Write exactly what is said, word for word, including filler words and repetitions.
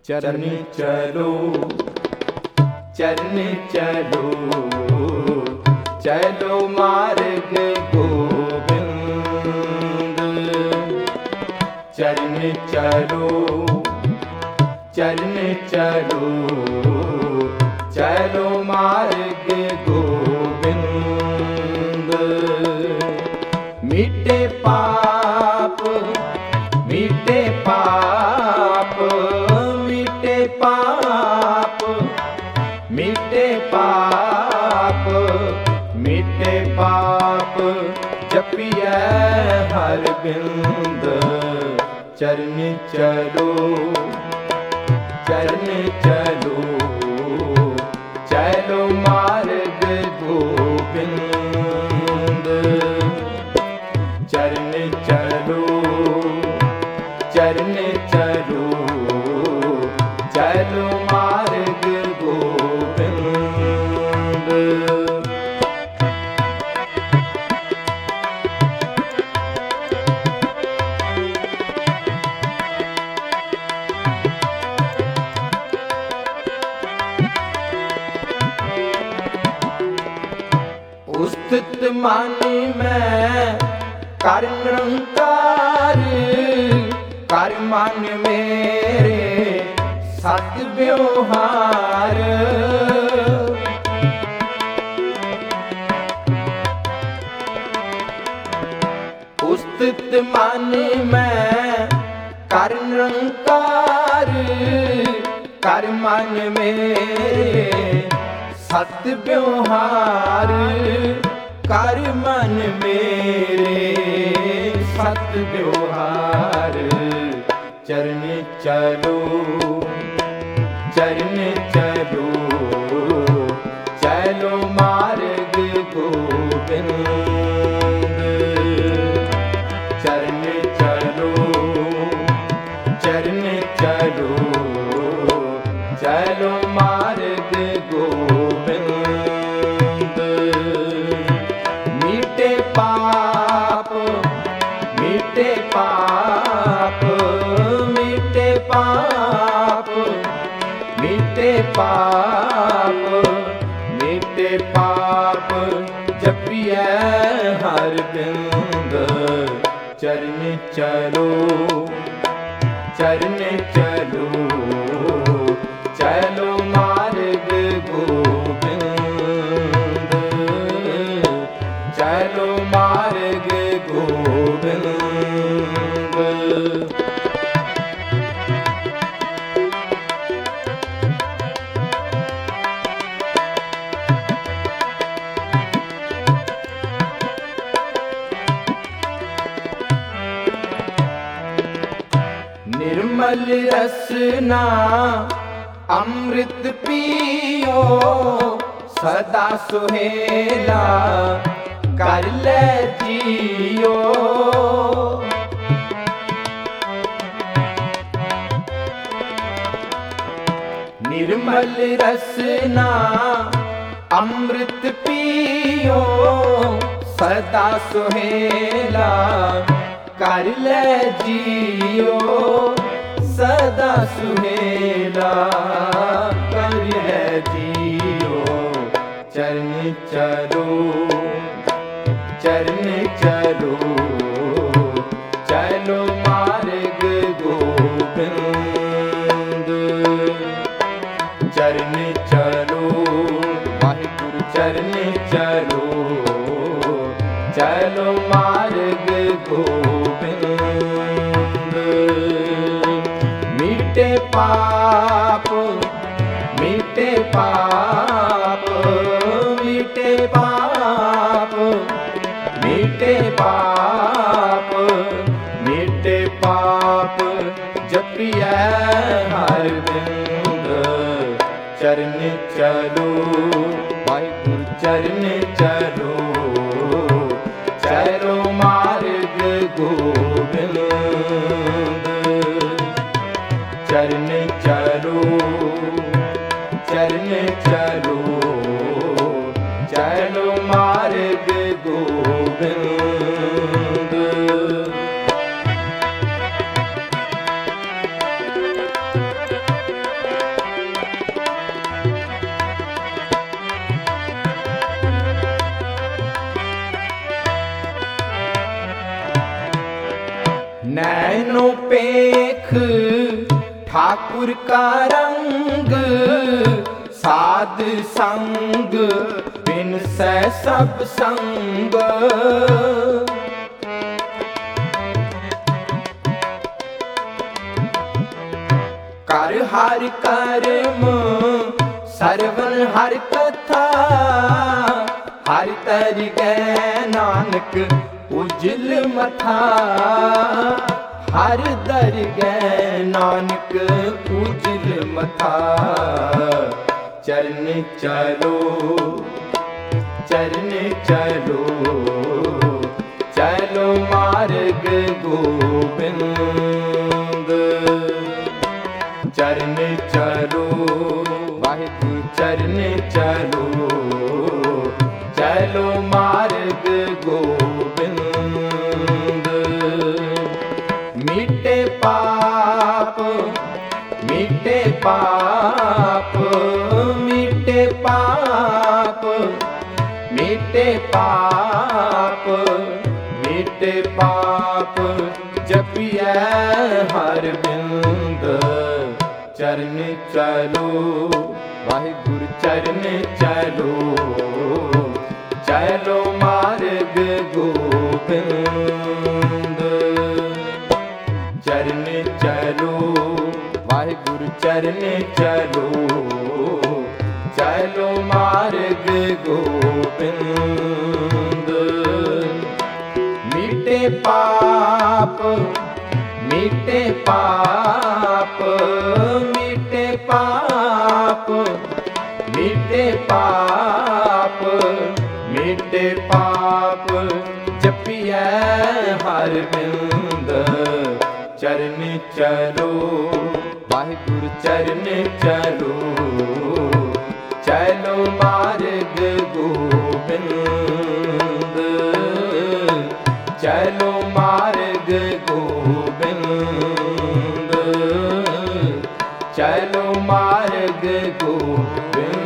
चरण चलो चरण चलो चलो मार्ग गोविंद। चरण चलो चरण चलो चलो मार्ग गोविंद। मिटे पाप मिटे पाप मिटे पाप मिटे पाप मिटे पाप जपिए हर बिंद। चरण चलो चरण चलो चलो मार्ग गोविंद। चरण चलो चरण चलो चलो मार्ग गोविंद। उस्तित मानी मैं कर निरंकार। कर मन मेरे सत व्यवहार। उस्तित मानी मैं कर निरंकार। कर मन मेरे सत व्यवहार। कर मन मेरे सत व्यवहार। चरण चलो चरण चलो चलो मार्ग गोविंद। चरण चलो चरण चलो चलो मार्ग गोविंद। मिटे पाप मिटे पाप मिटे पाप मिटे पाप मिटे पाप जपिए हर बिंद। चरण चलो चरण चलो चलो मार्ग गोविंद। चलो मार्ग गोविंद। निर्मल रसना अमृत पियो सदा सुहेला कर ले जियो। निर्मल रसना अमृत पियो सदा सुहेला कर ले जियो। सदा सुहेला कर ले जियो। चरण चलो चरण चलो चलो मार्ग गोविंद। चरण चलो वाहिगुरु चरण चलो चलो मार्ग गोविंद। मिटे पाप मिटे पाप मिटे पाप मिटे पाप मिटे पाप जपिए हर बिंद। चरण चलो वाहिगुरु चरण चलो चलो मार्ग गोविंद। चरण चलो चरण चलो चलो मार्ग गोविंद। नैनो पेख ठाकुर का रंग, साध संग बिन सै सब संग। कर हर कर्म सरवन हर कथा, हर तर गै नानक उजल मथा। हर दर गै नानक उजल मथा। चरण चलो चरण चलो चलो मार्ग गोबिंद। चरण चलो वाहिगुरु चरण चलो चलो मार्ग गोबिंद। मिटे पाप मिटे पाप मिटे पाप मिटे पाप मिटे पाप जपिए हर बिंद। चरण चलो वाहिगुरु चरण चलो चलो मार्ग गोबिंद। चरण चलो वाहिगुरु चरण चलो चलो मार्ग गोबिंद। मिटे पाप मिटे पाप मिटे पाप मिटे पाप मिटे पाप जपिए हर बिंद। चरण चलो वाहिगुरु चरण चलो चलो मार्ग गोबिंद। चलो मार्ग गोबिंद चलो मार्ग गोबिंद।